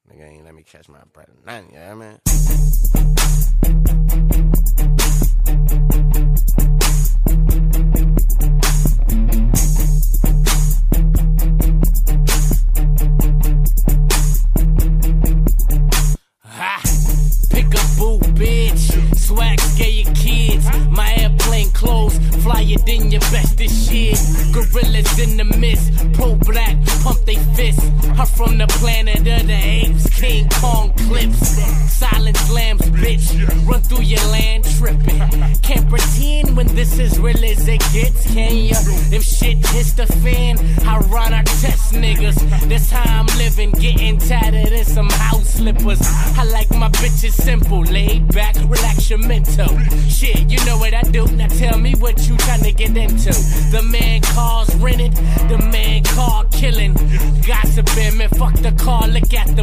Nigga ain't let me catch my breath. Nothing, you know what I mean? Pick-a-boo, bitch. Swag scare your kids. My airplane clothes flyer than your bestest shit. Gorillas in the mist. Pro-black, pump they fists. I'm from the planet of the apes. King Kong clips. Silent slams, bitch. Run through your land tripping. Can't pretend when this is real as it gets, can ya? If shit hits the fan, I run our test niggas. That's how I'm living, getting tatted in some house slippers. I like my bitches simple, laid back, relax your mental. Shit, you know what I do, now tell me what you tryna get into. The man car's rented, the man car killing. Gossiping, man, fuck the car, look at